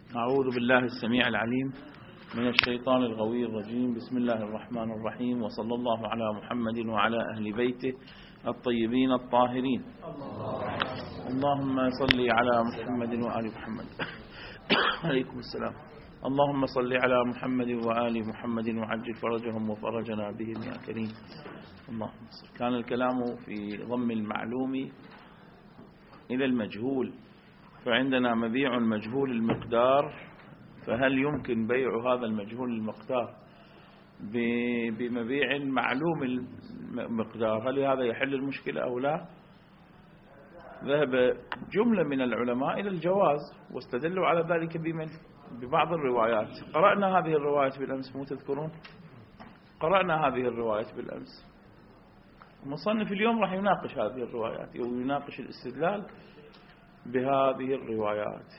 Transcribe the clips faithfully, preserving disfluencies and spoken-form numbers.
أعوذ بالله السميع العليم من الشيطان الغوي الرجيم. بسم الله الرحمن الرحيم، وصلى الله على محمد وعلى أهل بيته الطيبين الطاهرين. اللهم صل على محمد وآل محمد. عليكم السلام. اللهم صل على محمد وآل محمد وعجل فرجهم وفرجنا بهم يا كريم. اللهم صل. كان الكلام في ضم المعلوم إلى المجهول، فعندنا مبيع مجهول المقدار، فهل يمكن بيع هذا المجهول المقدار بمبيع معلوم المقدار؟ هل هذا يحل المشكلة أو لا؟ ذهب جملة من العلماء إلى الجواز، واستدلوا على ذلك بمن ببعض الروايات. قرأنا هذه الروايات بالأمس، مو تذكرون؟ قرأنا هذه الروايات بالأمس. المصنف اليوم راح يناقش هذه الروايات ويناقش الاستدلال بهذه الروايات.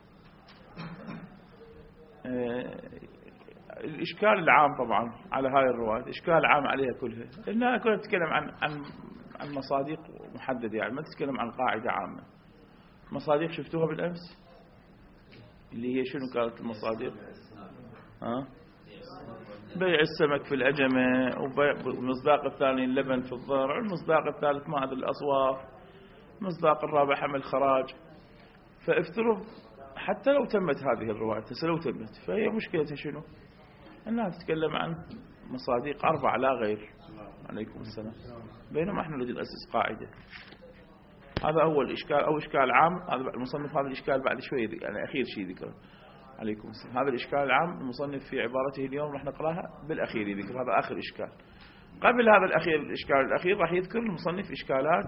الإشكال العام طبعا على هاي الروايات، إشكال عام عليها كلها، إنها كلها تتكلم عن عن عن مصادق محددة، يعني ما تتكلم عن قاعدة عامة. مصادق شفتوها بالأمس اللي هي شنو كانت المصادق؟ ها؟ بيع السمك في الأجمة، والمصداق الثاني اللبن في الضرع، المصداق الثالث ما أدري الأصواف، المصداق الرابع حمل خراج. فافترض حتى لو تمت هذه الروايات، هسه لو تمت، فهي مشكلتها شنو؟ أنها تتكلم عن مصادق أربع لا غير. عليكم السلام. بينما احنا نريد نأسس قاعدة. هذا أول إشكال أو إشكال عام. هذا المصنف هذا الإشكال بعد شوي يعني أخير شيء ذكره. عليكم السلام. هذا الإشكال العام المصنف في عبارته اليوم راح نقراها بالأخير يذكر، هذا آخر إشكال. قبل هذا الأخير الإشكال الأخير راح يذكر المصنف إشكالات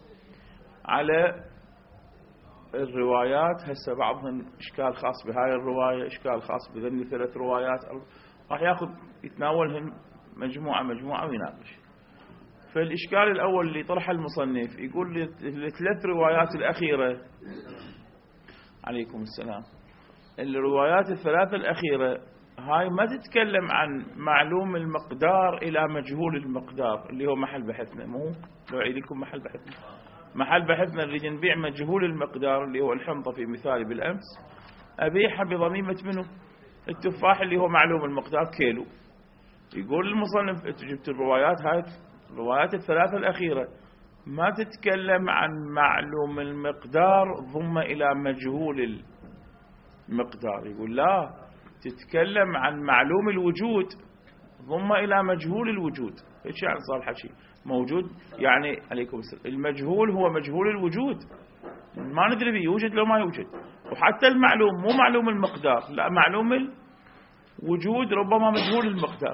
على الروايات. هسه بعضهم إشكال خاص بهاي الرواية، إشكال خاص بذني ثلاث روايات، راح يأخذ يتناولهم مجموعة مجموعة ويناقش. فالإشكال الأول اللي طرح المصنف يقول الثلاث روايات الأخيرة، عليكم السلام، الروايات الثلاثة الأخيرة هاي ما تتكلم عن معلوم المقدار إلى مجهول المقدار اللي هو محل بحثنا. مو لو أعيد لكم محل بحثنا، محل بحثنا نريد نبيع مجهول المقدار اللي هو الحنطة في مثالي بالأمس، أبيعها بضميمة منه التفاح اللي هو معلوم المقدار كيلو. يقول المصنف جبت الروايات هاي، الروايات الثلاثة الأخيرة ما تتكلم عن معلوم المقدار ضم إلى مجهول المقدار. يقول لا، تتكلم عن معلوم الوجود ضم إلى مجهول الوجود. ايش يعني صار الحكي؟ موجود يعني عليكم السلام، المجهول هو مجهول الوجود، ما ندري بيه يوجد لو ما يوجد. وحتى المعلوم مو معلوم المقدار، لا، معلوم الوجود ربما مجهول المقدار،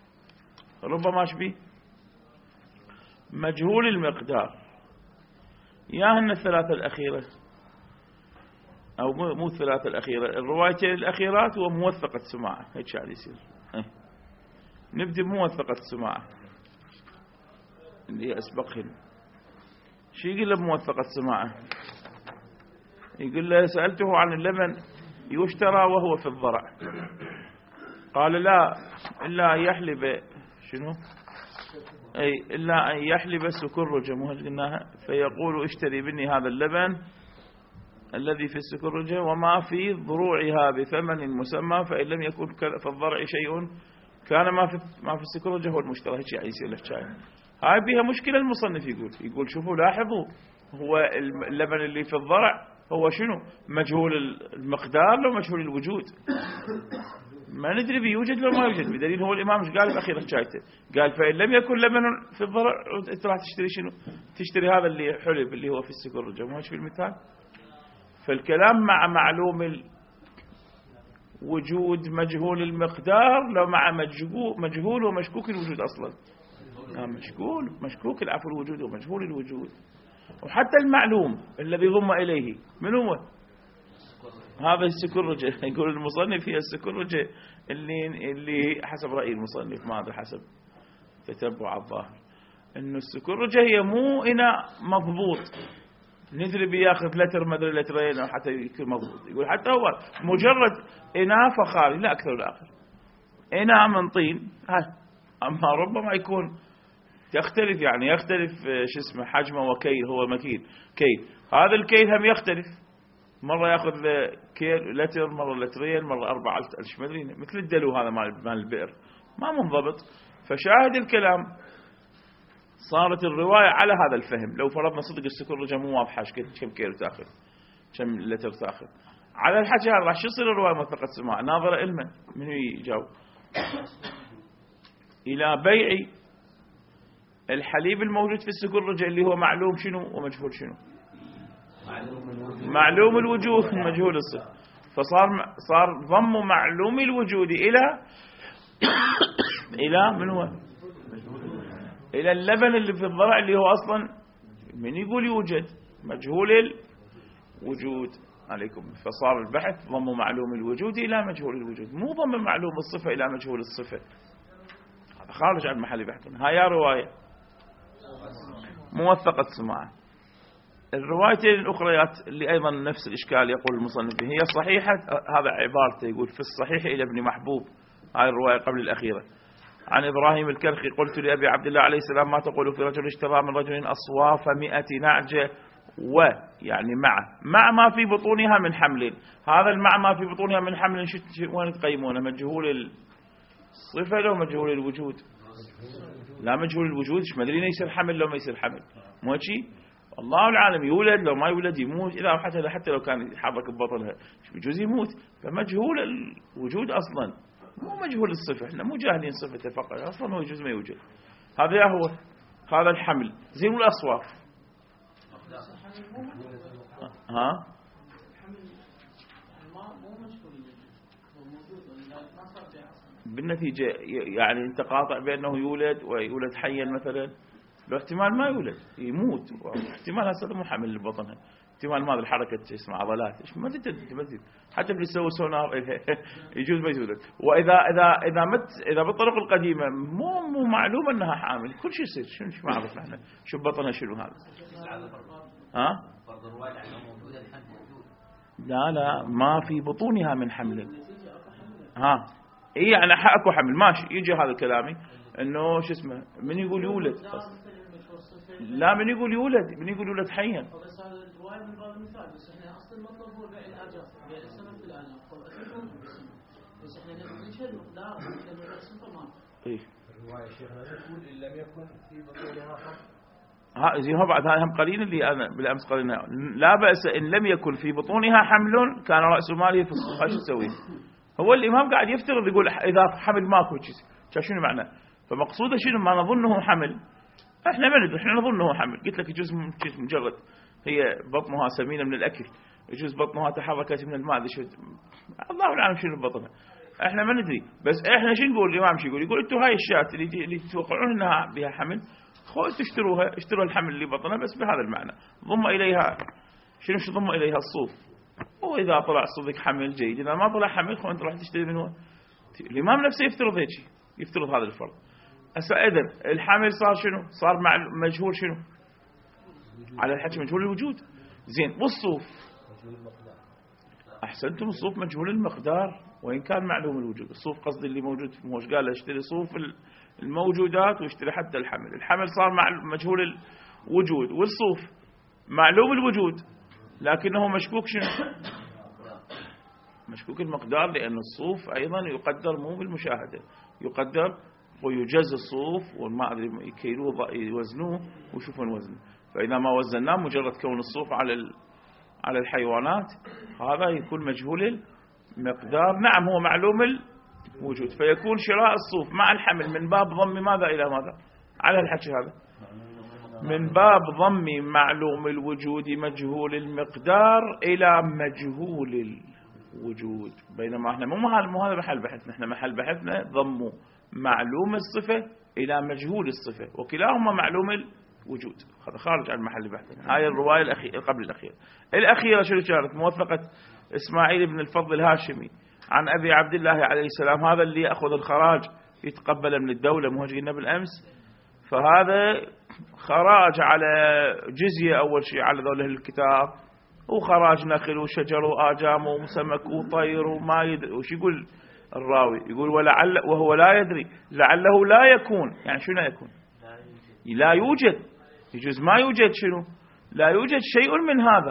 ربما شبيه مجهول المقدار. ياهن الثلاثة الأخيرة أو مو الثلاثة الأخيرة، الروايتين الأخيرات وموثقة سماعة. هيك شعر يصير. نبدأ بموثقة سماعة اللي هي أسبقهن. شو يقول له بموثقة سماعة؟ يقول له سألته عن اللبن يشترى وهو في الضرع، قال لا إلا أن يحلب شنو؟ أي إلا أن يحلب السكرجة، مو قلناها، فيقول اشتري مني هذا اللبن الذي في السكرجة وما في ضروعها بثمن مسمى، فإن لم يكن في الضرع شيء كان ما في ما في السكرجة هو المشترى. هيك يعني يصير لك شاي. هاي بها مشكلة. المصنف يقول يقول شوفوا لاحظوا، هو اللبن اللي في الضرع هو شنو؟ مجهول المقدار لو مجهول الوجود، ما ندري بيوجد لو ما يوجد. بدليل هو الإمام ايش قال بأخير شايته؟ قال فإن لم يكن لبن في الضرع انت راح تشتري شنو؟ تشتري هذا اللي حلب اللي هو في السكرجة. مو في المثال؟ فالكلام مع معلوم الوجود مجهول المقدار لو مع مجهول ومشكوك الوجود أصلا. مشكول مشكوك العفو الوجود ومجهول الوجود. وحتى المعلوم الذي ضم إليه من هو؟ هذا السكرجة. يقول المصنف هي السكرجة اللي اللي حسب رأي المصنف، ما هذا حسب تتبع الظاهر، إنه السكرجة هي مو إناء مضبوط ندري بياخذ لتر مدري لترين أو حتى يكون مضبوط. يقول حتى هو مجرد إناء فخاري لا أكثر ولا أقل، إناء من طين. أما ربما يكون تختلف، يعني يختلف شو اسمه حجمه وكيل، هو مكيل كيل، هذا الكيل هم يختلف. مرة يأخذ كيل لتر، مرة لترين، مرة أربعة ايش ما أدري، مثل الدلو هذا مال البئر، ما منضبط. فشاهد الكلام صارت الرواية على هذا الفهم. لو فرضنا صدق السكر مو واضحة ايش كم كيلو تاخذ، كم لتر تاخذ، على الحكي هذا راح يصير الرواية موثقة سماع ناظرة علما. من يجاوب؟ إلى بيع الحليب الموجود في السكرجة اللي هو معلوم شنو ومجهول شنو، معلوم الوجود مجهول الصفة. فصار صار ضم معلوم الوجود إلى إلى من هو إلى اللبن اللي في الضرع اللي هو أصلا من يقول يوجد مجهول الوجود عليكم. فصار البحث ضم معلوم الوجود إلى مجهول الوجود، مو ضم معلوم الصفة إلى مجهول الصفة. هذا خارج عن محل بحث. هاي رواية موثقة سماع. الروايتين الأخريات اللي أيضا نفس الإشكال يقول المصنف هي صحيحة، هذا عبارته يقول في الصحيح إلى ابن محبوب، هاي الرواية قبل الأخيرة، عن إبراهيم الكرخي قلت لأبي عبد الله عليه السلام ما تقول في رجل اشترى من رجل أصواف مئة نعجة ويعني مع مع ما في بطونها من حمل. هذا المع ما في بطونها من حمل وين تقيمونه؟ مجهول الصفة لو مجهول الوجود؟ لا مجهول الوجود، ايش مدري يصير حمل لو ما يصير حمل، مو شيء الله العالم يولد لو ما يولد يموت، إذا حتى حتى لو كان يحرك ببطنها بجوز يموت. فمجهول الوجود أصلا مو مجهول الصفة، احنا مو جاهلين صفته فقط، أصلا هو يجوز ما يوجد. هذا هو هذا الحمل زين. الأصواف ها بالنتيجة يعني انت قاطع بأنه يولد ويولد حيا مثلا، لو احتمال ما يولد يموت، احتمال هسه مو حمل لبطنها، احتمال ما الحركة اسمها عضلات ايش ما تدري، حتى اللي يسوي سونار يجوز ما يولد. واذا اذا اذا مت اذا بالطرق القديمه مو مو معلوم انها حامل، كل شيء يصير شنو ما عرفنا احنا شو بطنها شنو هذا. ها لا لا ما في بطونها من حمل. ها اي يعني اكو حمل ماشي، يجي هذا كلامي انه شو اسمه من يقول يولد، لا من يقول يولد من يقول يولد حيا. بس هذا الروايه من باب المثال، بس احنا اصل المطلب هو بيع الاجار، بيع السمك في الاجار، بس احنا نبي نشهد مقدار نبي نقسم طبعا. ايه الروايه شيخنا تقول ان لم يكن في بطونها حمل. ها زين هو بعد هاي هم قليل اللي انا بالامس قلنا لا باس ان لم يكن في بطونها حمل كان راس ماله في الصفحه. شو تسوي؟ هو الامام قاعد يفترض يقول اذا حمل ماكو شيء، شنو معنى؟ فمقصوده شنو؟ ما نظنه حمل، احنا ما ندري، احنا نظنه حمل. قلت لك يجوز مجرد هي بطنها سمينه من الاكل، يجوز بطنها تحركت من الماء، الله اعلم شنو بطنها، احنا ما ندري. بس احنا شو نقول؟ الامام شو يقول؟ يقول انتم هاي الشاة اللي اللي تتوقعون انها بها حمل خذوا تشتروها، اشتروا الحمل اللي بطنها بس بهذا المعنى، ضم اليها شنو شو ضم اليها الصوف، واذا طلع صدق حمل جيد، اذا ما طلع حمل خذ انت راح تشتري منه. الامام نفسه يفترض هيك، يفترض هذا الفرض. هسه اذا الحمل صار شنو؟ صار مع مجهول شنو؟ على الحكي مجهول الوجود. زين والصوف؟ احسنتم، الصوف مجهول المقدار وان كان معلوم الوجود. الصوف قصدي اللي موجود، موش قال اشتري صوف الموجودات واشتري حتى الحمل. الحمل صار مع مجهول الوجود، والصوف معلوم الوجود لكنه مشكوك شنو؟ مشكوك المقدار، لأن الصوف أيضا يقدر مو بالمشاهدة، يقدر ويجز الصوف وما أدري يكيلوه يوزنوه ويشوفون وزنه. فإذا ما وزناه مجرد كون الصوف على على الحيوانات هذا يكون مجهول المقدار. نعم هو معلوم الوجود، فيكون شراء الصوف مع الحمل من باب ضم ماذا إلى ماذا؟ على الحكي هذا من باب ضم معلوم الوجود مجهول المقدار إلى مجهول الوجود. بينما احنا مو مو هذا محل بحثنا، احنا محل بحثنا ضم معلوم الصفة إلى مجهول الصفة، وكلاهما معلوم الوجود. هذا خارج عن محل بحثنا. هاي الرواية الأخيرة قبل الأخيرة. الأخيرة شو كانت؟ موثقة إسماعيل بن الفضل الهاشمي عن أبي عبد الله عليه السلام، هذا اللي يأخذ الخراج يتقبل من الدولة، مو قلنا بالأمس. فهذا خراج على جزية أول شيء على ذوله الكتاب، وخراج نخل وشجر وآجام وسمك وطير وما يدري وش يقول الراوي، يقول ولعل وهو لا يدري لعله لا يكون، يعني شو لا يكون؟ لا يوجد، يجوز ما يوجد شنو؟ لا يوجد شيء من هذا،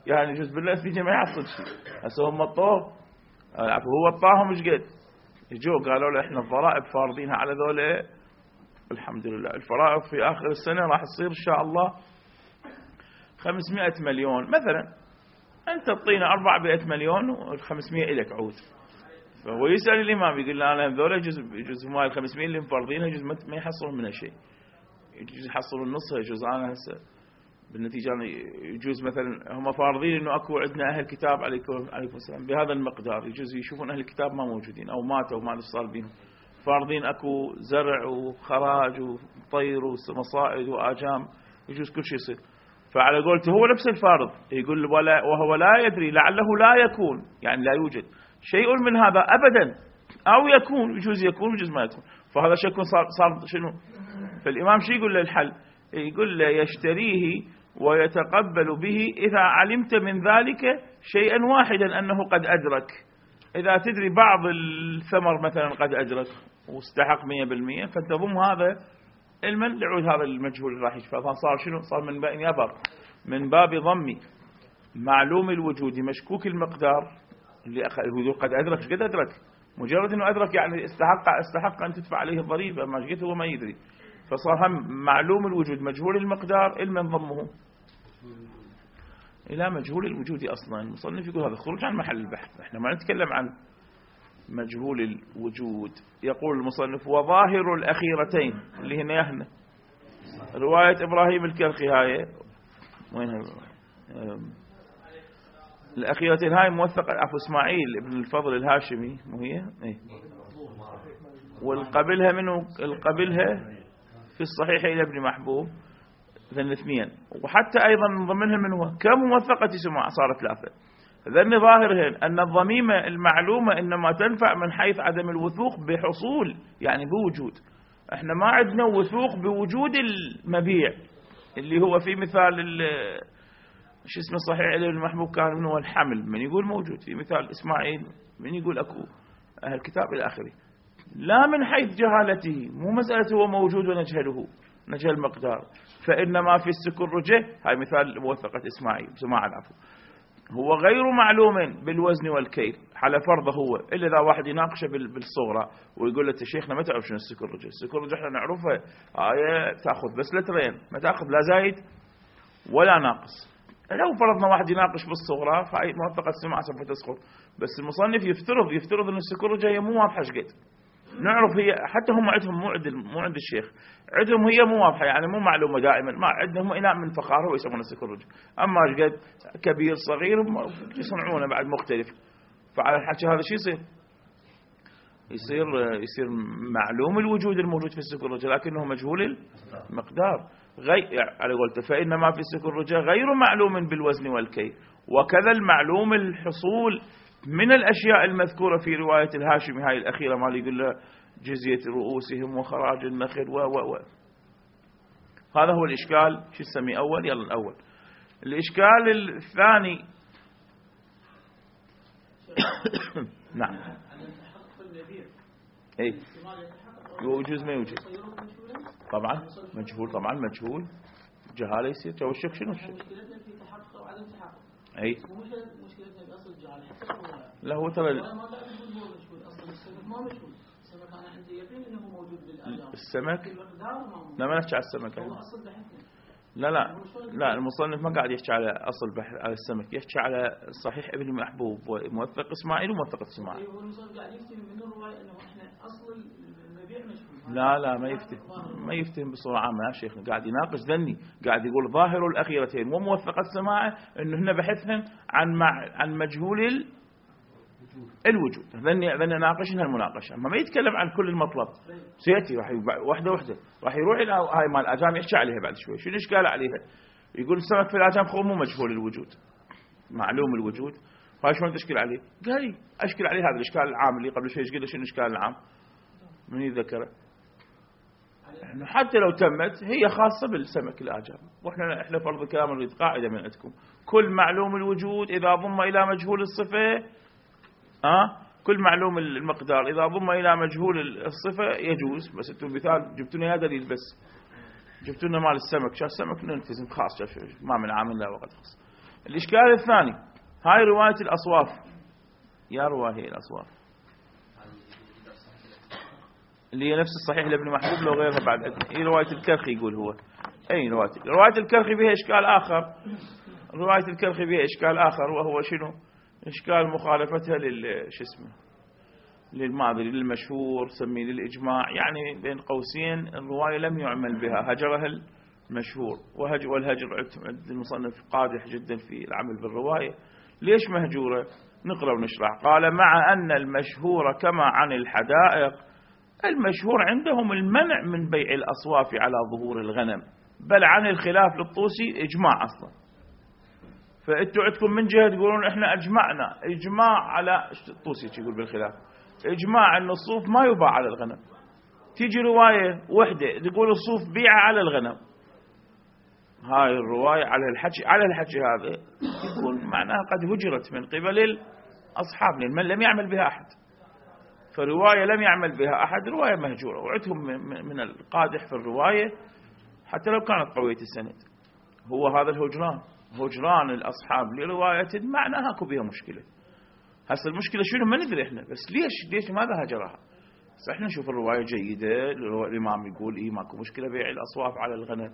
يعني يجوز بالنتيجة ما يحصل شيء. هسه هم طوه هو الطاهم مش قد يجوا قالوا له احنا الضرائب فارضينها على ذولا. الحمد لله الفرائض في آخر السنة راح تصير إن شاء الله خمسمائة مليون مثلا، أنت تعطينا أربعمائة مليون والخمسمائة إلك عود. فهو يسأل الإمام يقول له أنا ذولا يجوز يجوز مال الخمسمائة اللي مفرضينها يجوز ما يحصلون منها شيء، يجوز يحصلون نصها. يجوز أنا هسه بالنتيجة يجوز مثلا هم فارضين إنه أكو عندنا أهل كتاب عليكم عليكم السلام بهذا المقدار، يجوز يشوفون أهل الكتاب ما موجودين أو ماتوا وما صار بيهم، فارضين أكو زرع وخراج وطير ومصائد وآجام، يجوز كل شيء يصير. فعلى قولته هو نفس الفارض يقول ولا وهو لا يدري لعله لا يكون، يعني لا يوجد شيء من هذا أبدا، أو يكون يجوز يكون يجوز ما يكون. فهذا شكل صار صار شنو؟ فالإمام شو يقول له الحل؟ يقول له يشتريه ويتقبل به إذا علمت من ذلك شيئا واحدا أنه قد أدرك. إذا تدري بعض الثمر مثلا قد أدرك واستحق مئة بالمئة فتضم هذا علما لعود هذا المجهول اللي راح يشفى. فصار شنو؟ صار من باب يبر من باب ضم معلوم الوجود مشكوك المقدار اللي هو قد أدرك. قد أدرك مجرد أنه أدرك يعني استحق استحق أن تدفع عليه الضريبة، ما جيت هو ما يدري. فصار هم معلوم الوجود مجهول المقدار علما ضمه إلى مجهول الوجود. أصلا المصنف يقول هذا خروج عن محل البحث، احنا ما نتكلم عن مجهول الوجود. يقول المصنف وظاهر الأخيرتين اللي هنا يهنا رواية إبراهيم الكرخي هاي وينها الأخيرتين هاي موثقة عفو إسماعيل ابن الفضل الهاشمي مو هي ايه، والقبلها منه القبلها في الصحيح إلى ابن محبوب ذن اثنين، وحتى أيضا من ضمنها منه كموثقة سماع صارت ثلاثة. ذن ظاهرهن أن الضميمة المعلومة إنما تنفع من حيث عدم الوثوق بحصول يعني بوجود. احنا ما عندنا وثوق بوجود المبيع اللي هو في مثال شو اسمه صحيح إلى ابن محبوب كان منه الحمل من يقول موجود، في مثال إسماعيل من يقول أكو أهل الكتاب إلى آخره. لا من حيث جهالته، مو مسألة هو موجود ونجهله نجهل المقدار. فإنما في السكرجة هاي مثال موثقة إسماعيل سماع العفو هو غير معلوم بالوزن والكيل على فرضه هو، إلا إذا واحد يناقشه بالصغرى ويقول له شيخنا ما تعرف شنو السكرجة. السكرجة احنا نعرفها آية تأخذ بس لترين ما تأخذ لا زايد ولا ناقص. لو فرضنا واحد يناقش بالصغرى فهي موثقة سماع سوف تسقط. بس المصنف يفترض يفترض أن السكرجة هي مو واضحة شقد. نعرف هي حتى هم عندهم مو عند مو عند الشيخ عندهم هي مو واضحة يعني مو معلومة دائما، ما عندهم إناء من فخار هو يسمونه السكرجة. أما شقد كبير صغير يصنعونه بعد مختلف. فعلى الحكي هذا شو يصير؟ يصير يصير معلوم الوجود الموجود في السكرجة لكنه مجهول المقدار. غير على قولته فإنما في السكرجة غير معلوم بالوزن والكيل، وكذا المعلوم الحصول من الأشياء المذكورة في رواية الهاشمي هاي الأخيرة ما يقول له جزية رؤوسهم وخراج النخل و و و هذا هو الإشكال. شو نسميه أول؟ يلا الأول. الإشكال الثاني نعم اي يوجد ما يوجد طبعا مجهول، طبعا مجهول جهاله يصير جو الشك شنو الشك مشكلتنا في تحقق وعدم تحقق. اي مو مشكلتنا باصل الجهاله حتى لا هو ترى ما لا يقول هو مشهور اصلا السمك ما مشهور. السمك انا عندي يقين انه موجود بالاعلام السمك لا ما نحكي على السمك هو اصل بحثنا. لا لا لا المصنف ما قاعد يحكي على أصل بحث على السمك، يحكي على صحيح ابن محبوب وموثق إسماعيل وموثق إسماعيل. هو المصنف قاعد يفتهم من الرواية إنه إحنا أصل المبيع مشهور. لا لا ما يفتهم ما يفتهم بصورة عامة يا شيخنا، قاعد يناقش ذني، قاعد يقول ظاهر الأخيرتين وموثقة السماعة إنه هنا بحثهم عن مع عن مجهول الوجود. ذني ذني ناقشنا المناقشة، أما ما يتكلم عن كل المطلب. سيأتي راح واحدة واحدة راح يروح إلى هاي مال الأجام يحكي عليها بعد شوي. شو الإشكال عليها؟ يقول السمك في الأجام خو مو مجهول الوجود معلوم الوجود. هاي شلون تشكل عليه؟ قال لي أشكل عليه هذا الإشكال العام اللي قبل شوي قلنا شنو الإشكال العام؟ من يذكره؟ إنه حتى لو تمت هي خاصة بالسمك الأجام، وإحنا إحنا فرض الكلام نريد قاعدة من عندكم كل معلوم الوجود إذا ضم إلى مجهول الصفة أه؟ كل معلوم المقدار إذا ضم إلى مجهول الصفة يجوز. بس أنتم مثال جبتوا لنا دليل بس جبتوا لنا مال السمك شاف السمك نلتزم خاص شاف ما من عامل لا وقت خاص. الإشكال الثاني، هاي رواية الأصواف، يا رواية هي الأصواف اللي هي نفس الصحيح لابن محبوب لو غيرها بعد هي رواية الكرخي يقول هو. أي رواية رواية الكرخي بها إشكال آخر، رواية الكرخي بها إشكال آخر، وهو شنو؟ إشكال مخالفتها لل شو اسمه للماضي للمشهور سميه للإجماع، يعني بين قوسين الرواية لم يعمل بها، هجرها المشهور، وهجر والهجر عند المصنف قادح جدا في العمل بالرواية. ليش مهجورة؟ نقرأ ونشرح. قال: مع أن المشهور كما عن الحدائق، المشهور عندهم المنع من بيع الأصواف على ظهور الغنم، بل عن الخلاف للطوسي إجماع أصلا. فأنتوا عندكم من جهة تقولون إحنا أجمعنا، إجماع على الطوسي يقول بالخلاف، إجماع أن الصوف ما يباع على الغنم. تيجي رواية وحدة تقول الصوف بيع على الغنم، هاي الرواية على الحكي على الحكي هذا يكون معناها قد هجرت من قبل الأصحاب، لأن لم يعمل بها أحد. فرواية لم يعمل بها أحد رواية مهجورة، وعدهم من القادح في الرواية حتى لو كانت قوية السند. هو هذا الهجران، هجران الأصحاب لرواية معناها اكو بها مشكلة. هسه المشكلة شنو ما ندري احنا، بس ليش ليش ماذا هجرها؟ بس احنا نشوف الرواية جيدة، الإمام يقول إيه ماكو مشكلة بيع الأصواف على الغنم.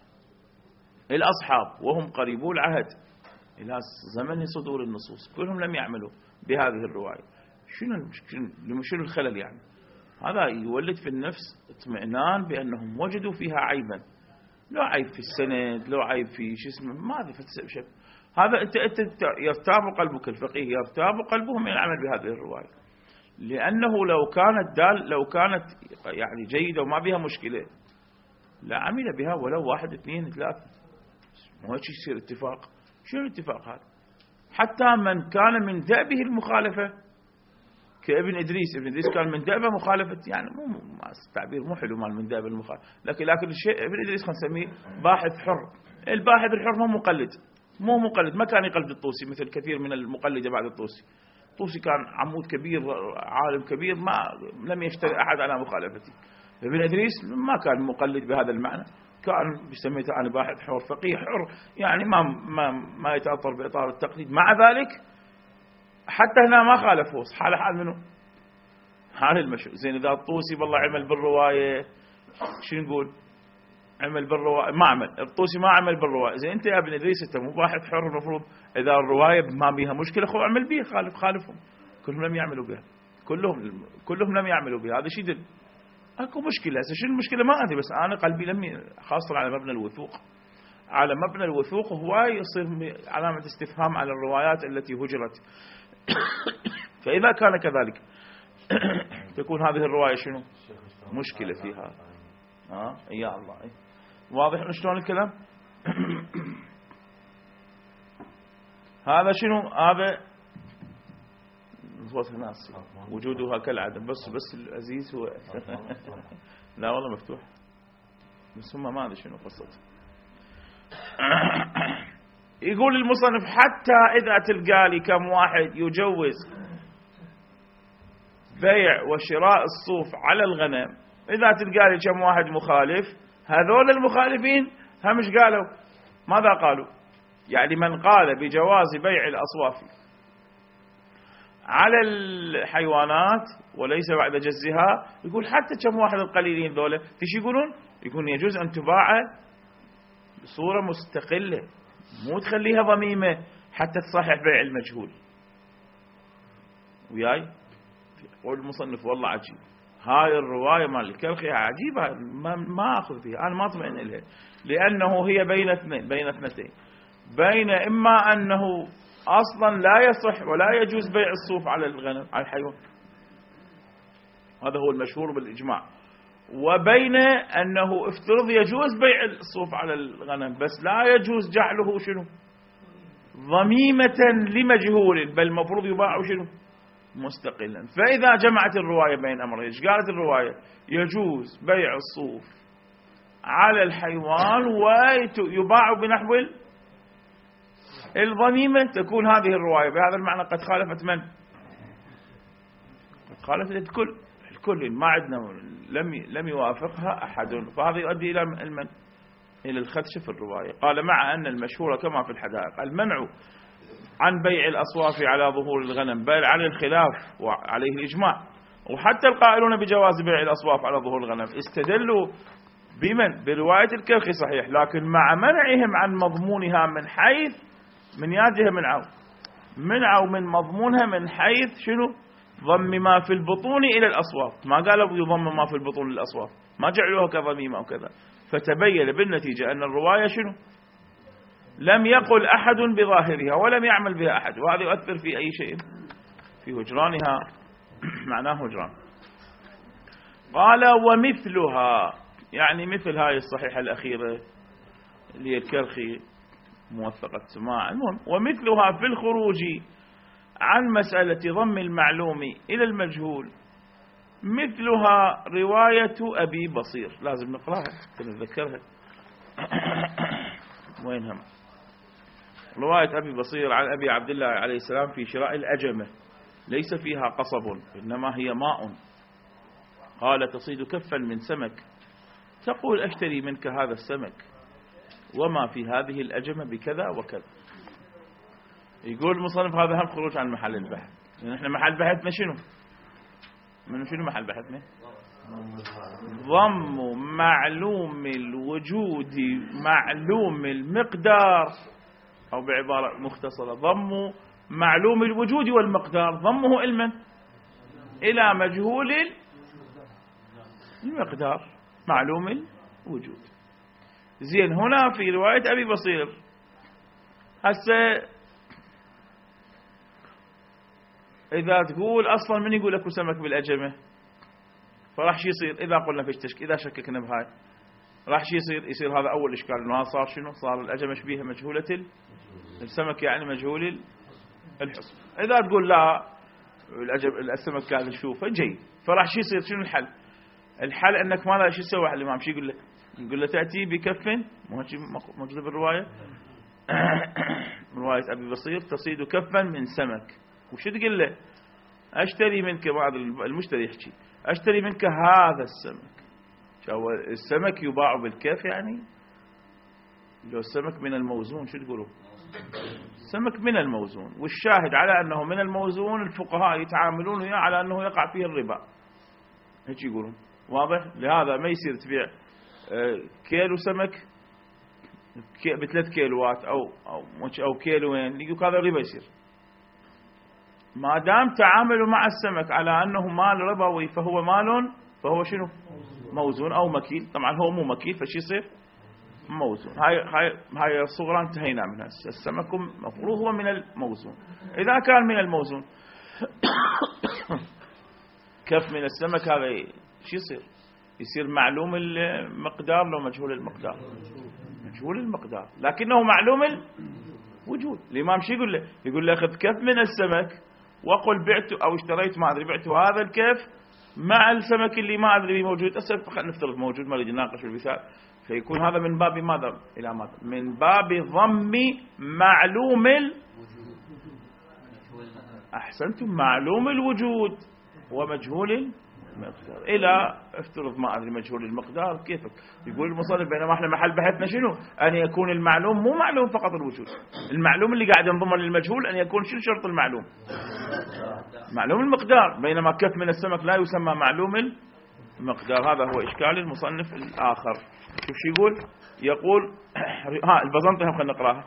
الأصحاب وهم قريبو العهد إلى زمن صدور النصوص كلهم لم يعملوا بهذه الرواية. شنو المشكلة؟ شنو الخلل يعني؟ هذا يولد في النفس اطمئنان بأنهم وجدوا فيها عيبا، لو عيب في السند، لو عيب في شو اسمه، ما ادري شيء. هذا انت انت يرتاب قلبك الفقيه، يرتاب قلبه من العمل بهذه الرواية، لأنه لو كانت دال لو كانت يعني جيدة وما بها مشكلة لعمل بها ولو واحد اثنين ثلاثة. مو هيك يصير اتفاق. شنو الاتفاق هذا؟ حتى من كان من دأبه المخالفة كابن إدريس، ابن إدريس كان من دأبه مخالفة، يعني مو التعبير مو حلو مال من دأبه المخالفة، لكن لكن الشيء ابن إدريس خلينا نسميه باحث حر. الباحث الحر مو مقلد، مو مقلد، ما كان يقلد الطوسي مثل كثير من المقلدة بعد الطوسي. الطوسي كان عمود كبير، عالم كبير، ما لم يشتري أحد على مخالفته. ابن إدريس ما كان مقلد بهذا المعنى، كان بسميته أنا باحث حر، فقيه حر، يعني ما ما ما يتأثر بإطار التقليد. مع ذلك حتى هنا ما خالفوه، حال حال منه حال المشهور. زين إذا الطوسي والله عمل بالرواية شو نقول؟ عمل بالرواية ما عمل، الطوسي ما عمل بالرواية. زين أنت يا ابن إدريس أنت مو باحث حر، المفروض إذا الرواية ما بيها مشكلة خو اعمل بيها، خالف خالفهم. كلهم لم يعملوا بها، كلهم كلهم لم يعملوا بها. هذا شيء دل اكو مشكلة. هسه شنو المشكلة ما ادري، بس انا قلبي لم خاصة على مبنى الوثوق. على مبنى الوثوق هو يصير علامة استفهام على الروايات التي هجرت. فإذا كان كذلك تكون هذه الرواية شنو مشكلة فيها. ها يا الله، واضح شلون الكلام؟ هذا شنو؟ هذا صوت الناس وجودها كالعدم، بس بس العزيز هو لا والله مفتوح، بس هم ما ادري شنو قصته. يقول المصنف: حتى إذا تلقى لي كم واحد يجوز بيع وشراء الصوف على الغنم، إذا تلقى لي كم واحد مخالف، هذول المخالفين هم مش قالوا؟ ماذا قالوا؟ يعني من قال بجواز بيع الأصواف على الحيوانات وليس بعد جزها، يقول حتى كم واحد القليلين ذولا ايش يقولون؟ يقول يجوز أن تباع بصورة مستقلة، مو تخليها ضميمة حتى تصحح بيع المجهول. وياي يقول المصنف والله عجيب، هاي الرواية مال الكرخي عجيبة، ما, ما أخذ فيها، أنا ما أطمئن إليها، لأنه هي بين اثنين، بين اثنتين، بين إما أنه أصلا لا يصح ولا يجوز بيع الصوف على الغنم على الحيوان، هذا هو المشهور بالإجماع، وبين أنه افترض يجوز بيع الصوف على الغنم بس لا يجوز جعله شنو ضميمة لمجهول، بل المفروض يباع شنو مستقلا. فإذا جمعت الرواية بين أمرين، ايش قالت الرواية؟ يجوز بيع الصوف على الحيوان ويباع بنحو الضميمة، تكون هذه الرواية بهذا المعنى قد خالفت من؟ قد خالفت الكل، الكل ما عندنا لم لم يوافقها أحد، فهذا يؤدي إلى المن إلى الخدش في الرواية. قال مع أن المشهور كما في الحدائق المنع عن بيع الأصواف على ظهور الغنم، بل على الخلاف وعليه الإجماع. وحتى القائلون بجواز بيع الأصواف على ظهور الغنم استدلوا بمن؟ برواية الكرخي صحيح، لكن مع منعهم عن مضمونها من حيث من ياجها منعوا منعوا من مضمونها من حيث شنو؟ ضم ما في البطون إلى الأصواف. ما قالوا يضم ما في البطون للأصواف، ما جعلوها كضميمة أو كذا. فتبين بالنتيجة أن الرواية شنو؟ لم يقل أحد بظاهرها ولم يعمل بها أحد، وهذا يؤثر في أي شيء في هجرانها معناه هجران. قال ومثلها، يعني مثل هاي الصحيحة الأخيرة اللي هي الكرخي موثقة سماع. المهم ومثلها في الخروج عن مسألة ضم المعلوم إلى المجهول مثلها رواية أبي بصير. لازم نقراها نتذكرها. وينهم؟ رواية أبي بصير عن أبي عبد الله عليه السلام في شراء الأجمة ليس فيها قصب إنما هي ماء. قال تصيد كفا من سمك تقول أشتري منك هذا السمك وما في هذه الأجمة بكذا وكذا. يقول المصنف هذا هم خروج عن محل البحث. يعني احنا محل بحثنا شنو؟ من شنو محل بحثنا؟ ضم معلوم الوجود معلوم المقدار، أو بعبارة مختصرة ضم معلوم الوجود والمقدار ضمه إلمن؟ إلى مجهول المقدار معلوم الوجود. زين هنا في رواية أبي بصير هسه إذا تقول أصلا من يقول لك سمك بالأجمة فراح شي يصير إذا قلنا فيش تشك إذا شككنا بهاي راح شي يصير يصير هذا أول إشكال إنه هذا صار شنو؟ صار الأجمة شبيهة مجهولة السمك يعني مجهول الحصن. إذا تقول لا السمك كان نشوفه جيد فراح شي يصير شنو الحل؟ الحل أنك ما لا شي تسوي الإمام شي يقول لك؟ يقول له تأتي بكف موجود بالرواية رواية أبي بصير تصيد كفا من سمك. وش تقول له؟ أشتري منك بعض المشتري يحكي أشتري منك هذا السمك. شو السمك يباع بالكف يعني؟ لو السمك من الموزون شو تقولوا؟ سمك من الموزون. والشاهد على أنه من الموزون الفقهاء يتعاملون وياه على أنه يقع فيه الربا. هيك يقولون واضح؟ لهذا ما يصير تبيع كيلو سمك بثلاث كيلوات أو أو أو كيلوين يقول هذا ربا يصير. ما دام تعاملوا مع السمك على أنه مال ربوي فهو مال فهو شنو؟ موزون أو مكيل. طبعا هو مو مكيل فشي يصير موزون. هاي هاي هاي الصغرى انتهينا منها. السمك مفروض هو من الموزون. إذا كان من الموزون كف من السمك هذا شو يصير؟ يصير معلوم المقدار لو مجهول المقدار؟ مجهول المقدار لكنه معلوم الوجود. الإمام شو يقول له؟ يقول له أخذ كف من السمك وقل بعت أو اشتريت ما أدري بعت هذا الكف مع السمك اللي ما أدري موجود. خلينا نفترض موجود ما نريد نناقش بالمثال. فيكون هذا من باب ماذا إلى ماذا؟ من باب ضم معلوم ال... أحسنتم معلوم الوجود ومجهول المقدار. إلى افترض ما أدري مجهول المقدار كيفك؟ يقول المصنف بينما احنا محل بحثنا شنو؟ أن يكون المعلوم مو معلوم فقط الوجود. المعلوم اللي قاعد ينضم للمجهول أن يكون شنو شرط المعلوم؟ معلوم المقدار. بينما كف من السمك لا يسمى معلوم المقدار. هذا هو إشكال المصنف الآخر. شوف شو يقول؟ يقول ها البزنطي هم خلينا نقراها.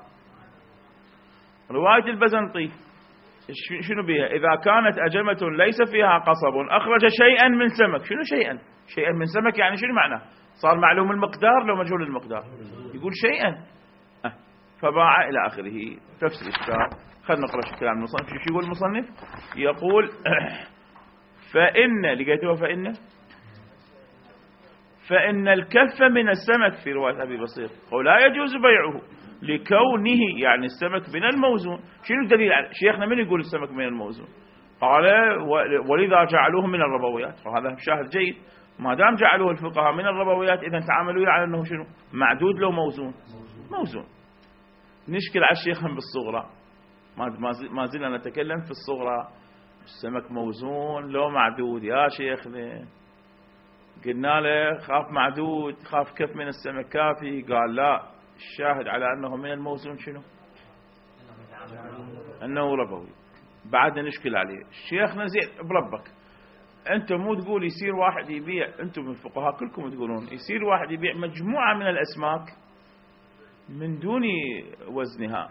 رواية البزنطي شنو بها؟ إذا كانت أجمة ليس فيها قصب أخرج شيئا من سمك. شنو شيئا؟ شيئا من سمك يعني شنو معناه؟ صار معلوم المقدار لو مجهول المقدار؟ يقول شيئا أه. فباع إلى آخره. نفس الإشكال. خلينا نقرأ كلام المصنف. شو يقول المصنف؟ يقول فإن لقيتوها فإن فإن الكف من السمك في رواية أبي بصير ولا يجوز بيعه لكونه يعني السمك من الموزون. شنو الدليل على شيخنا من يقول السمك من الموزون؟ قال ولذا جعلوه من الربويات. وهذا شاهد جيد. ما دام جعلوه الفقهاء من الربويات إذا تعاملوا على أنه شنو؟ معدود لو موزون؟ موزون. نشكل على الشيخ هم بالصغرى. ما زلنا نتكلم في الصغرى. السمك موزون لو معدود يا شيخنا؟ قلنا له خاف معدود، خاف كف من السمك كافي، قال لا، الشاهد على أنه من الموزون شنو؟ أنه ربوي. بعدنا نشكل عليه شيخنا زين بربك، أنتم مو تقول يصير واحد يبيع، أنتم من الفقهاء كلكم تقولون يصير واحد يبيع مجموعة من الأسماك من دون وزنها.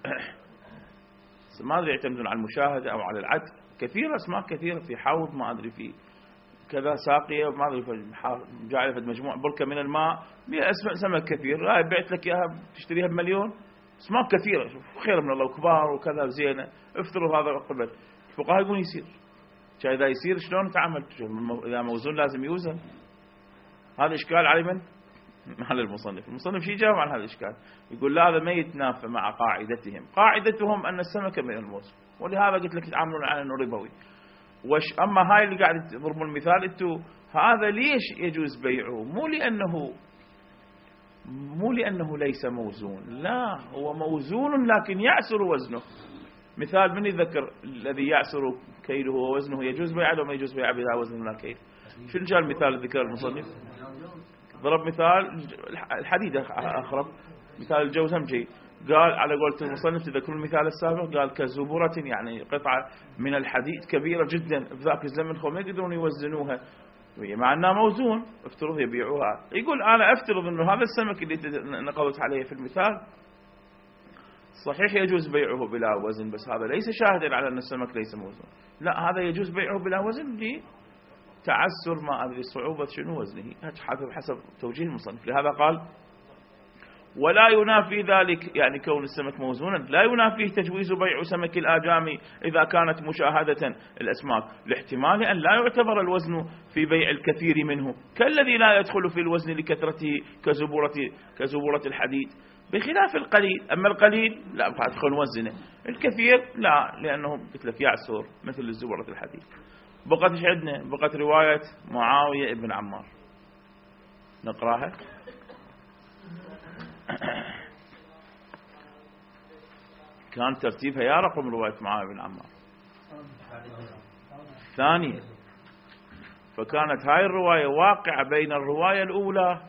ما أدري يعتمدون على المشاهدة أو على العد. كثير أسماك كثيرة في حوض، ما أدري في كذا ساقية، ما أدري جاعلة في مجموعة بركة من الماء بيع سمك كثير، لا بعت لك إياها تشتريها بمليون. أسماك كثيرة خير من الله وكبار وكذا زينة، افترض هذا قبل. الفقهاء يقولون يصير، إذا يصير شلون نتعامل؟ إذا موزون لازم يوزن. هذا إشكال على من؟ على المصنف. المصنف شي جاوب عن هذا الإشكال، يقول لا، هذا ما يتنافى مع قاعدتهم. قاعدتهم أن السمكة من الموزون، ولهذا قلت لك يتعاملون على أنه ربوي. وش أما هاي اللي قاعد تضربون المثال أنتوا، هذا ليش يجوز بيعه؟ مو لأنه مو لأنه ليس موزون، لا، هو موزون لكن يعسر وزنه. مثال من يذكر الذي يعسر كيله ووزنه يجوز بيعه وما يجوز بيعه بلا وزن ولا كيل؟ شنو جاء المثال اللي ذكر المصنف؟ ضرب مثال الحديد أخرب، مثال الجوزمجي. قال على قولة المصنف تذكرون المثال السابق، قال كزبرة، يعني قطعة من الحديد كبيرة جدا، في ذاك الزمن هم ما يقدرون يوزنوها مع أنها موزون، افترض يبيعوها. يقول أنا أفترض أنه هذا السمك اللي نقضت عليه في المثال صحيح يجوز بيعه بلا وزن، بس هذا ليس شاهدا على أن السمك ليس موزون، لا، هذا يجوز بيعه بلا وزن لتعسر ما أدري صعوبة شنو وزنه، حسب توجيه المصنف. لهذا قال ولا ينافي ذلك، يعني كون السمك موزونا لا ينافيه تجويز بيع سمك الآجام إذا كانت مشاهدة الأسماك، لاحتمال أن لا يعتبر الوزن في بيع الكثير منه كالذي لا يدخل في الوزن لكثرته كزبورة, كزبورة الحديد، بخلاف القليل. أما القليل لا أدخل نوزنه، الكثير لا، لأنه قلت لك يعسر مثل الزبورة الحديد. بقت ايش عندنا؟ بقت رواية معاوية ابن عمار، نقراها. كان ترتيبها يا رقم رواية معاوية بن عمار ثانية، فكانت هاي الرواية واقعة بين الرواية الأولى.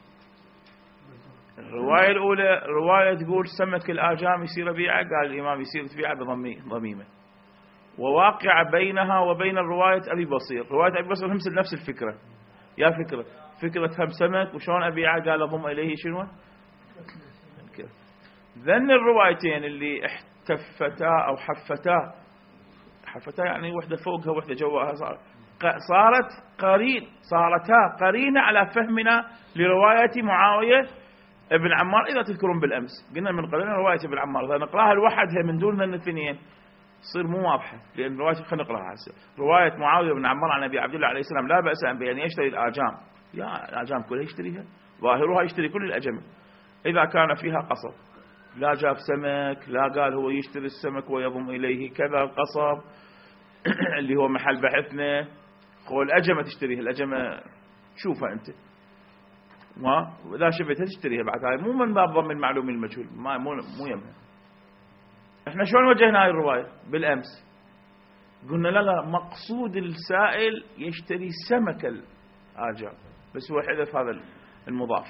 الرواية الأولى رواية تقول سمك الآجام يصير بيعة، قال الإمام يصير بيعة بضميمة، وواقعة بينها وبين الرواية أبي بصير. رواية أبي بصير همس نفس الفكرة، يا فكرة فكرة هم سمك وشون أبيعة، قال أضم إليه شنو ذن الروايتين اللي احتفتا أو حفتا، حفتا يعني وحدة فوقها وحدة جواها، صارت قرين صارتا قرينة على فهمنا لرواية معاوية ابن عمار. إذا تذكرون بالأمس قلنا من قبل رواية ابن عمار إذا نقراها لوحدها من دون الاثنين تصير مو واضحة، لأن رواية خلينا نقراها هسه. رواية معاوية بن عمار عن أبي عبد الله عليه السلام لا بأس بأن يشتري الآجام، يا الآجام كلها يشتريها، ظاهرها يشتري كل الأجم إذا كان فيها قصب. لا جاب سمك، لا قال هو يشتري السمك ويضم إليه كذا القصب اللي هو محل بحثنا. هو الأجمة تشتريها، الأجمة شوفها أنت، وإذا شفتها تشتريها بعد. هاي مو من باب ضمن المعلوم المجهول، ما مو مو يمها. احنا شلون وجهنا هاي الرواية بالأمس؟ قلنا لا لا، مقصود السائل يشتري سمك الآجام، بس هو حذف هذا المضاف،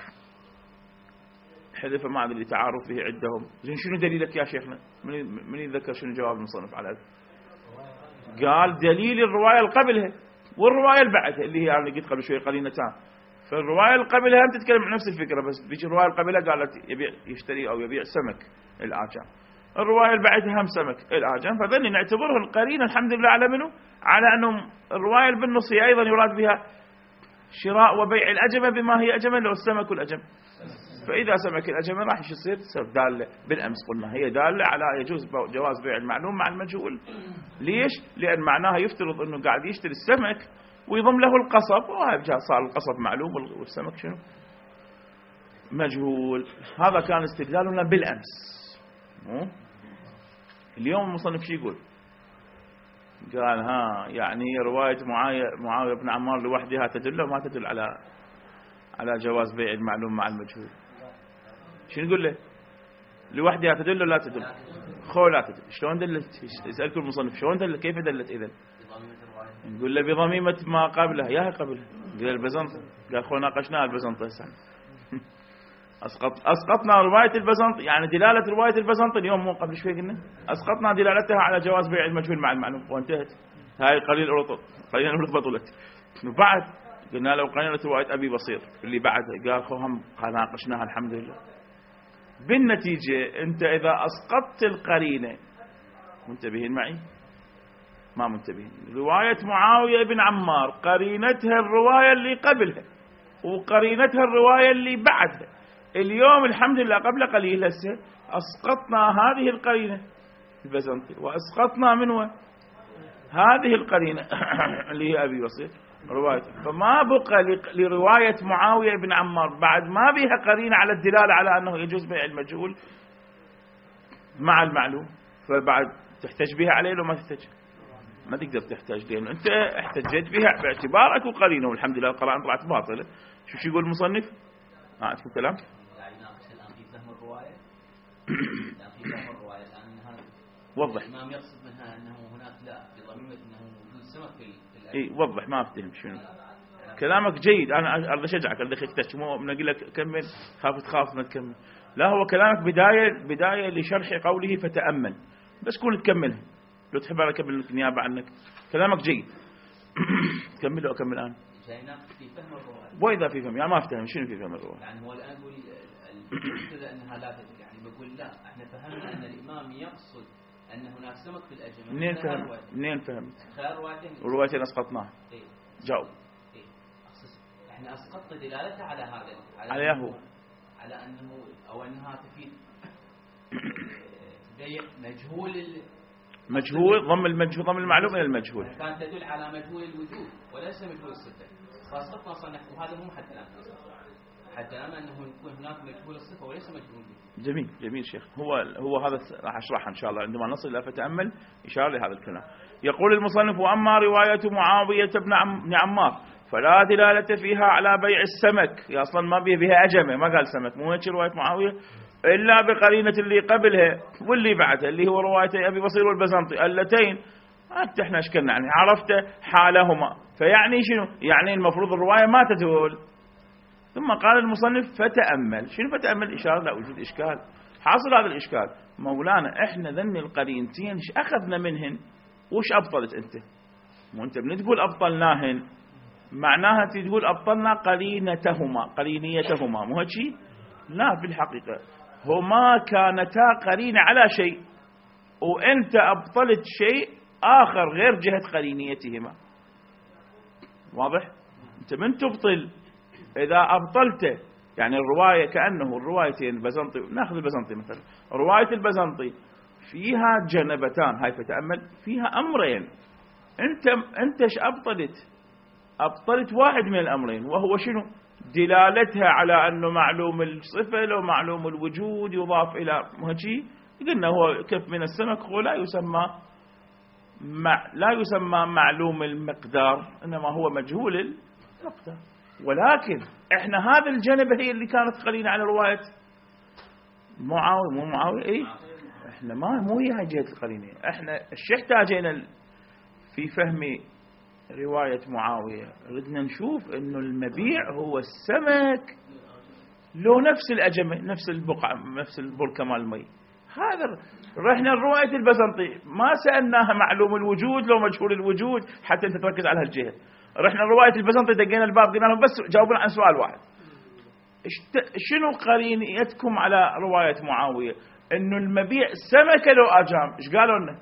حذف ما أدري تعارف به عندهم. زين شنو دليلك يا شيخنا؟ من من يتذكر شنو جواب المصنف على هذا؟ قال دليل الرواية اللي قبلها والرواية اللي بعدها اللي هي أنا قلت قبل شوي قرينتان. فالرواية اللي قبلها هم تتكلم عن نفس الفكرة، بس بيجي الرواية اللي قبلها قالت يبيع يشتري أو يبيع سمك الآجام، الرواية اللي بعدها هم سمك الآجام، فذني نعتبرها القرينة الحمد لله على منه، على أنه الرواية اللي بالنص هي أيضا يراد بها شراء وبيع الأجمة بما هي أجمة لو السمك والأجم. فإذا سمك الأجمة راح يصير تصير دالة. بالأمس قلنا هي دالة على يجوز جواز بيع المعلوم مع المجهول. ليش؟ لأن معناها يفترض أنه قاعد يشتري السمك ويضم له القصب، وهذا صار القصب معلوم والسمك شنو مجهول. هذا كان استدلالنا بالأمس. اليوم المصنف شو يقول؟ قال ها يعني رواية معاوية معاوية بن عمار لوحدها تدل وما تدل على على جواز بيع المعلوم مع المجهول. شو نقول له؟ لوحدها تدل ولا تدل؟ خو لا تدل. شلون دلت؟ يسألكم المصنف شلون دلت؟ كيف دلت إذن؟ نقول له بضميمة ما قبلها، ياها قبلها البزنطي قال خو ناقشناها البزنطي هسه أسقط أسقطنا رواية البزنطي، يعني دلالة رواية البزنطي اليوم مو قبل شوي قلنا أسقطنا دلالتها على جواز بيع المجهول مع المعلوم وانتهت. هاي قليل رطب قليل رطب بطلت. وبعد قلنا لو قرينة رواية أبي بصير اللي بعدها قال خو هم ناقشناها الحمد لله. بالنتيجة أنت إذا أسقطت القرينة، منتبهين معي؟ ما منتبهين. رواية معاوية بن عمار قرينتها الرواية اللي قبلها وقرينتها الرواية اللي بعدها. اليوم الحمد لله قبل قليل هسه أسقطنا هذه القرينة البزنطي وأسقطنا منه هذه القرينة اللي هي أبي بصير روايته، فما بقى لرواية معاوية بن عمار بعد ما بها قرينة على الدلالة على أنه يجوز بيع المجهول مع المعلوم، فبعد تحتاج بها عليه لو ما تحتاج ما تقدر تحتاج، لأنه أنت احتجيت بها باعتبار أكو قرينة والحمد لله القرائن طلعت باطلة. شو شو يقول المصنف؟ ما عندكم كلام؟ وضح. الإمام يقصد منها أنه هناك لا بضميمة أنه وجود سمك في إيه وضح ما أفتهم شنو كلامك جيد. أنا أريد أشجعك أريد أختش مو من أقول لك كمل خاف تخاف ما تكمل. لا هو كلامك بداية بداية لشرح قوله فتأمل، بس كون تكملها لو تحب أنا أكمل لك نيابة عنك. كلامك جيد كمل له أكمل الآن. جاينا في فهم الرواية. وإذا في فهم يعني ما أفتهم شنو في فهم الرواية. يعني هو الآن يقول كذا أنها لا تدرك، يعني بقول لا احنا فهمنا أن الإمام يقصد أن هناك سمك في الأجمل. منين فهمت؟ منين فهمت؟ خير روايتين. وروايتين أسقطناها. إيه. جاوب. إيه. احنا أسقطنا دلالتها على هذا. على على هو. على أنه أو أنها تفيد بيع مجهول ال... مجهول ضم المجهول ضم المعلوم إلى المجهول. كانت تدل على مجهول الوجود وليس مجهول الصفة. فأسقطنا صنع وهذا مو حتى الآن. حتى الآن أنه يكون هناك مجهول الصفة وليس مجهول الوجود. جميل جميل شيخ. هو هو هذا راح أشرحه إن شاء الله عندما نصل إلى فتأمل إشارة لهذا الكلام. يقول المصنف وأما رواية معاوية بن عم عمار فلا دلالة فيها على بيع السمك. هي أصلا ما بيه بها أجمة ما قال سمك مو هيك رواية معاوية إلا بقرينة اللي قبلها واللي بعدها اللي هو رواية أبي بصير والبزنطي اللتين أنت احنا اشكلنا يعني عرفت حالهما. فيعني شنو؟ يعني المفروض الرواية ما تدل. ثم قال المصنف فتأمل. شنو فتأمل؟ إشارة لا وجود إشكال. حاصل هذا الإشكال مولانا إحنا ذن القرينتين إيش أخذنا منهن وش أبطلت أنت؟ مو أنت بنتقول أبطلناهن معناها تقول أبطلنا قرينتهما قرينيتهما مو هالشيء؟ لا في الحقيقة هما كانتا قرينة على شيء وأنت أبطلت شيء آخر غير جهة قرينيتهما. واضح؟ أنت من تبطل إذا أبطلت يعني الرواية كأنه الروايتين البزنطي نأخذ البزنطي مثلا رواية البزنطي فيها جنبتان هاي فتأمل فيها أمرين أنت أنت إيش أبطلت؟ أبطلت واحد من الأمرين وهو شنو؟ دلالتها على أنه معلوم الصفة لو معلوم الوجود يضاف إلى مهجي. قلنا هو كف من السمك هو لا يسمى مع لا يسمى معلوم المقدار إنما هو مجهول المقدار. ولكن احنا هذا الجانب هي اللي كانت قليلة على رواية معاوية مو معاوية ايه احنا ما مو هي جهة القرينة. احنا الشيء احتاجينا في فهم رواية معاوية ردنا نشوف انه المبيع هو السمك لو نفس الأجمة نفس البقعة نفس البركة مال المي. هذا رحنا رواية البزنطي ما سألناها معلوم الوجود لو مجهول الوجود حتى انت تركز على هالجهة. رحنا رواية البزنطي دقينا الباب قلنا لهم بس جاوبنا عن سؤال واحد شنو قرينيتكم على رواية معاوية انه المبيع سمكة لو اجام. ايش قالوا لنا؟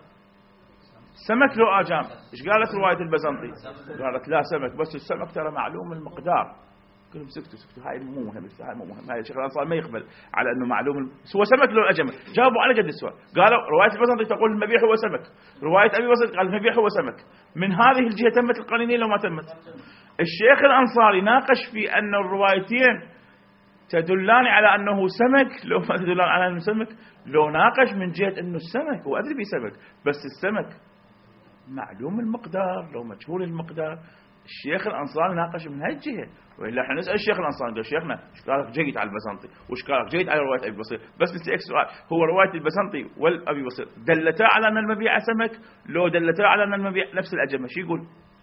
سمك لو اجام. ايش قالت رواية البزنطي؟ قالت لا سمك بس السمك ترى معلوم المقدار. كلهم سكتوا سكتوا هاي مو مهم هاي مو مهم هاي الشيخ الأنصاري ما يقبل على انه معلوم هو سمك لو اجمل. جاوبوا على قد السؤال. قالوا روايه البزنطي تقول المبيع هو سمك روايه ابي بصير قال المبيع هو سمك. من هذه الجهه تمت القرينيه لو ما تمت. الشيخ الأنصاري ناقش في ان الروايتين تدلان على انه سمك لو ما تدلان على انه سمك. لو ناقش من جهه انه السمك وادري بسمك بس السمك معلوم المقدار لو مجهول المقدار. الشيخ الأنصاري ناقش من هاي الجهة. وإلا احنا نسأل الشيخ الأنصاري قال شيخنا ايش قالك جيد على البزنطي وايش قالك جيد على رواية أبي بصير. بس نسألك سؤال هو رواية البزنطي والأبي بصير دلتا على أن المبيع سمك لو دلتا على أن المبيع نفس الأجمة شو يقول؟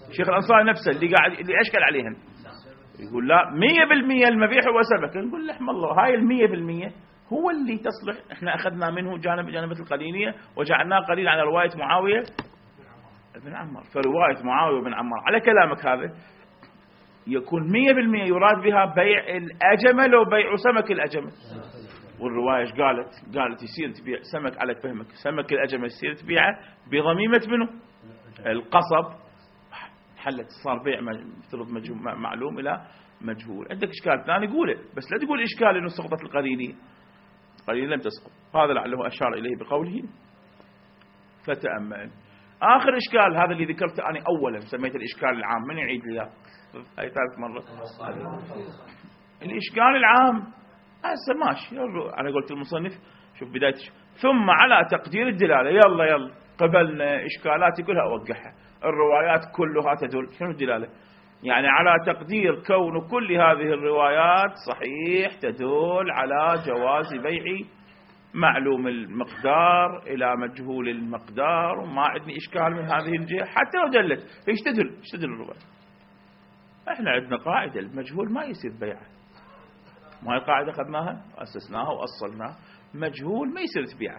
الشيخ الأنصاري نفسه اللي قاعد اللي أشكل عليهم يقول لا مية بالمية المبيح هو سمك. نقول لحم الله، هاي المية بالمية هو اللي تصلح. احنا أخذنا منه جانب جانبة القليلية وجعلناه قليل على رواية معاوية بن عمار. فرواية معاوية بن عمار على كلامك هذا يكون مية بالمية يراد بها بيع الأجمل وبيع سمك الأجمل. والرواية ايش قالت؟ قالت يصير تبيع سمك على فهمك سمك الأجمل يصير تبيعه بضميمة منه القصب. حلت صار بيع مفترض معلوم إلى مجهول. عندك إشكال ثاني قوله، بس لا تقول إشكال إنه سقطت القرينة، القرينة لم تسقط. هذا لعله أشار إليه بقوله فتأمل. آخر إشكال هذا اللي ذكرته أنا أولا سميت الإشكال العام، من يعيد لي هاي ثالث مرة. الإشكال العام هسه ماشي أنا قلت المصنف شوف بداية ثم على تقدير الدلالة. يلا يلا قبلنا إشكالاتي كلها أوقعها، الروايات كلها تدل. شنو الدلالة؟ يعني على تقدير كون كل هذه الروايات صحيح تدل على جواز بيع معلوم المقدار إلى مجهول المقدار، وما عندني إشكال من هذه الجهة حتى لو دلت. ايش تدل؟ ايش تدل الرواية؟ احنا عندنا قاعدة المجهول ما يصير بيعه. ما هي قاعدة أخذناها أسسناها وأصلناها، مجهول ما يصير تبيعه.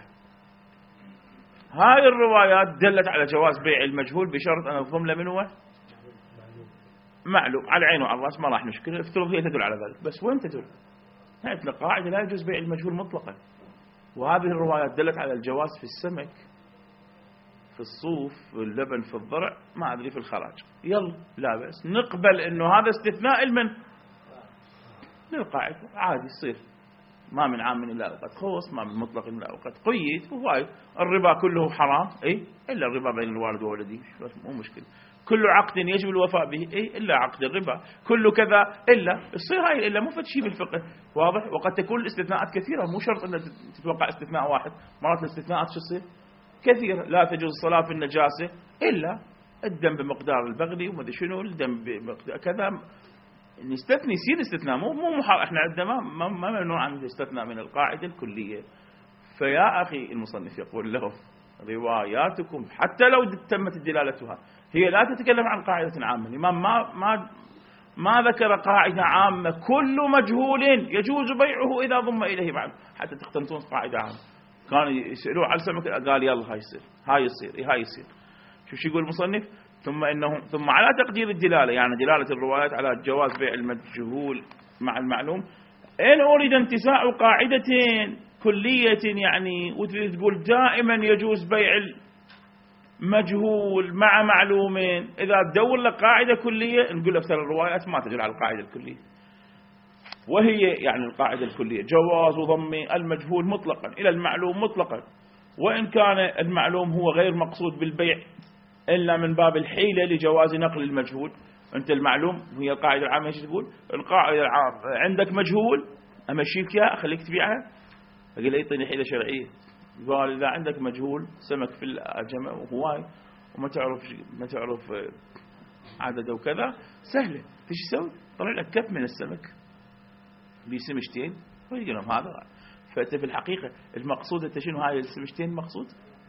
هاي الروايات دلت على جواز بيع المجهول بشرط أن الضمن من هو معلوم على العين وعلى الرأس، ما راح نشكل. افترض هي تدل على ذلك، بس وين تدل؟ عندنا قاعدة لا يجوز بيع المجهول مطلقا. وهذه الروايات دلت على الجواز في السمك، في الصوف، في اللبن، في الضرع، ما أدري في الخراج. يلا لا بأس نقبل إنه هذا استثناء من للقاعدة عادي يصير. ما من عام إلا أوقات خص، ما من مطلق إلا أوقات قيد. وهاي الربا كله حرام إيه إلا الربا بين الوالد وولده، مو مشكلة. كل عقد يجب الوفاء به إيه إلا عقد الربا. كل كذا إلا يصير هاي إلا مو فتشي بالفقه واضح. وقد تكون الاستثناءات كثيرة، مو شرط أن تتوقع استثناء واحد. مرات الاستثناءات شو تصير كثيرة. لا تجوز الصلاة في النجاسة إلا الدم بمقدار البغلي وما ادري شنو الدم بمقدار كذا. نستثني يصير استثناء مو مو محا... احنا عندنا ما ما ممنوع عن الاستثناء من القاعدة الكلية. فيا أخي المصنف يقول له رواياتكم حتى لو تمت دلالتها هي لا تتكلم عن قاعدة عامة. الإمام ما ما ما ذكر قاعدة عامة كل مجهول يجوز بيعه إذا ضم إليه معه حتى تقتنطون قاعدة عامة. كانوا يسألوه على السمك قال يلا هاي يصير هاي يصير هاي يصير. شو شو يقول المصنف؟ ثم إنه ثم على تقدير الدلالة، يعني دلالة الروايات على جواز بيع المجهول مع المعلوم. إن أريد انتزاع قاعدة كلية يعني وتريد تقول دائما يجوز بيع المجهول مع معلومين، إذا تدور لك قاعدة كلية نقول أكثر الروايات ما تدل على القاعدة الكلية. وهي يعني القاعدة الكلية جواز ضم المجهول مطلقا إلى المعلوم مطلقا، وإن كان المعلوم هو غير مقصود بالبيع إلا من باب الحيلة لجواز نقل المجهول. أنت المعلوم هي القاعدة العامة ايش تقول؟ القاعدة العامة عندك مجهول أمشيك يا أخليك تبيعها، أقول لي يعطيني حيلة شرعية. قال إذا عندك مجهول سمك في الجمع وهواي وما تعرف ما تعرف عدده وكذا سهلة، ايش تسوي؟ طلع لك كف من السمك بسمشتين ويقول لهم هذا. فأنت في الحقيقة المقصود أنت شنو هاي السمشتين المقصود؟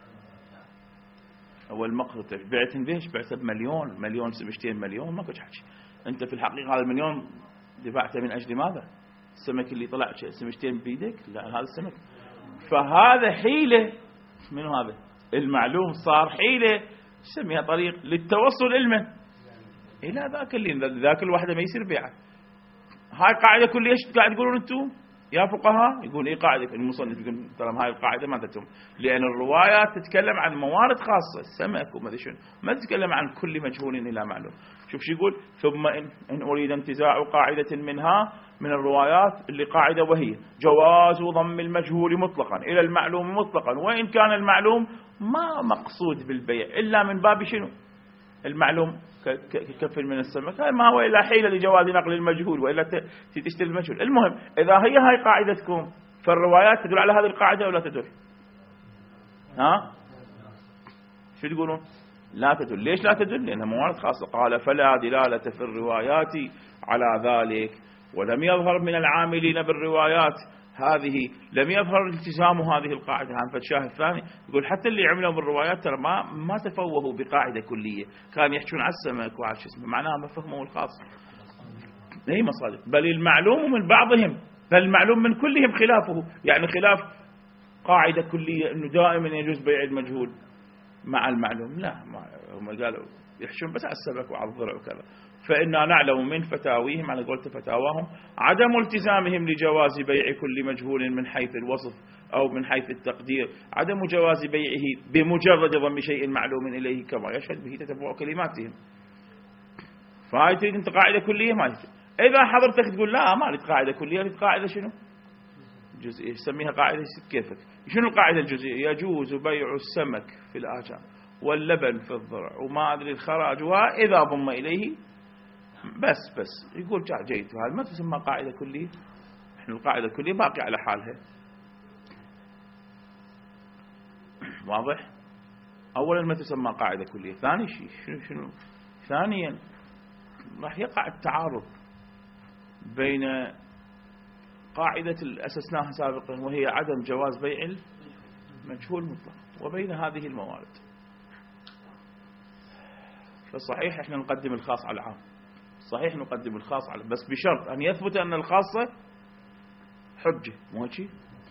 أول مقصود بعتن بيش بعتها بمليون مليون سمشتين مليون ما كنت حكي. أنت في الحقيقة هذا المليون دفعته من أجل ماذا؟ السمك اللي طلع سمشتين بيدك؟ لا هذا السمك. فهذا حيلة من هذا المعلوم صار حيلة سميها طريق للتوصل علما إلى ذاك اللي ذاك الواحدة ما يصير بيعه. هاي قاعدة كلية قاعد تقولون أنتم يا فقهاء؟ يقول إيه قاعدة المصنف يقول ترى هاي القاعدة ما تتم، لأن الروايات تتكلم عن موارد خاصة السمك وما أدري شنو، ما تتكلم عن كل مجهول إلى معلوم. شوف شو يقول ثم إن, إن أريد انتزاع قاعدة منها من الروايات اللي قاعدة وهي جواز ضم المجهول مطلقا إلى المعلوم مطلقا، وإن كان المعلوم ما مقصود بالبيع إلا من باب شنو؟ المعلوم ككف من السمك ما هو إلا حيلة لجواز نقل المجهول وإلا تشتري المجهول. المهم إذا هي هاي قاعدتكم فالروايات تدل على هذه القاعدة ولا تدل؟ ها؟ شو تقولون؟ لا تدل. ليش لا تدل؟ لأنها موارد خاصة. قال فلا دلالة في الروايات على ذلك ولم يظهر من العاملين بالروايات هذه لم يظهر التزام هذه القاعدة. هم الشاهد الثاني يقول حتى اللي عملوا بالروايات ترى ما ما تفوهوا بقاعدة كلية، كان يحكون على السمك وعلى شو اسمه، معناها ما فهموا الخاص. هي مصادق، بل المعلوم من بعضهم، بل المعلوم من كلهم خلافه، يعني خلاف قاعدة كلية أنه دائما يجوز بيع المجهول مع المعلوم، لا، هم قالوا يحشون بس على السمك وعلى الضرع وكذا. فإنا نعلم من فتاويهم، على قولة فتاواهم، عدم التزامهم لجواز بيع كل مجهول من حيث الوصف أو من حيث التقدير، عدم جواز بيعه بمجرد ضم شيء معلوم إليه كما يشهد به تتبع كلماتهم. فهاي تريد أنت قاعدة كلية ما يجوز. إذا حضرتك تقول لا ما أريد قاعدة كلية، أريد قاعدة شنو؟ جزئية، يسميها قاعدة كيفك. شنو القاعدة الجزئية؟ يجوز بيع السمك في الآجام واللبن في الضرع وما أدري الخراج وإذا ضم إليه بس بس يقول جيد. هذا ما تسمى قاعدة كلية. احنا القاعدة الكلية باقي على حالها. واضح؟ أولا ما تسمى قاعدة كلية. ثاني شيء شنو شنو ثانيا راح يقع التعارض بين قاعدة أسسناها سابقا وهي عدم جواز بيع المجهول مطلق وبين هذه الموارد. فصحيح احنا نقدم الخاص على العام، صحيح نقدم الخاص على، بس بشرط أن يثبت أن الخاصة حجة، مو هيك؟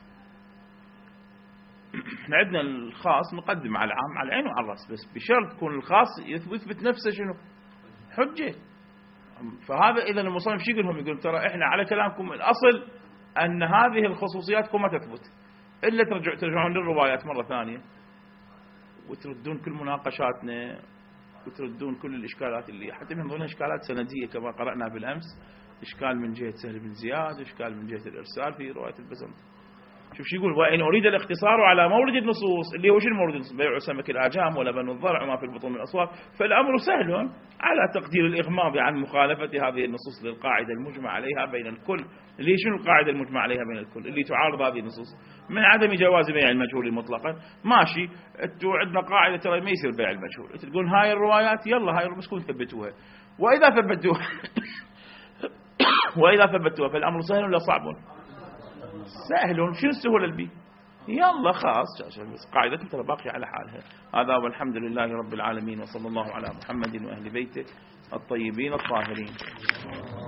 احنا عندنا الخاص نقدم على العام على العين وعلى الراس، بس بشرط يكون الخاص يثبت نفسه شنو؟ حجة. فهذا إذا المصنف شو يقول لهم؟ يقول ترى احنا على كلامكم الأصل أن هذه الخصوصياتكم ما تثبت إلا ترجع ترجعون للروايات مرة ثانية وتردون كل مناقشاتنا وتردون كل الإشكالات اللي حتى من ضمن إشكالات سندية كما قرأنا بالأمس، إشكال من جهة سهل بن زياد، إشكال من جهة الإرسال في رواية البزم. شوف شو يقول: وإن أريد الاقتصار على مورد النصوص، اللي هو شنو مورد النصوص؟ بيع سمك الآجام ولبن الضرع وما في البطون من الأصوات، فالأمر سهل على تقدير الإغماض عن مخالفة هذه النصوص للقاعدة المجمع عليها بين الكل. اللي شنو القاعدة المجمع عليها بين الكل؟ اللي تعارض هذه النصوص من عدم جواز بيع المجهول مطلقا. ماشي، انتوا عندنا قاعدة ترى ما يصير بيع المجهول، انتوا تقول هاي الروايات يلا هاي بس كون ثبتوها، وإذا ثبتوها وإذا ثبتوها فالأمر سهل ولا صعب؟ سهل. شنو السهولة البي؟ يلا خاص، بس قاعدة ترى باقية على حالها. هذا والحمد لله رب العالمين، وصلى الله على محمد وأهل بيته الطيبين الطاهرين.